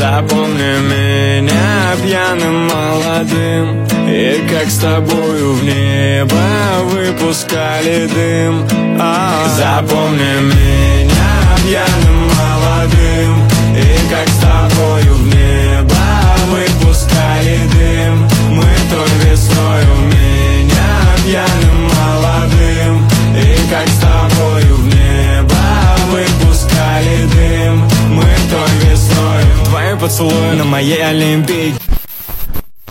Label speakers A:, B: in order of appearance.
A: Запомни меня пьяным, молодым, и как с тобою в небо выпускали дым. Запомни меня пьяным, молодым, и как с тобою в небо выпускали дым. Мы той весною меня пьяным, молодым, и как с тобою в небо выпускали дым. Мы той весной твои поцелуи на моей Олимпийке.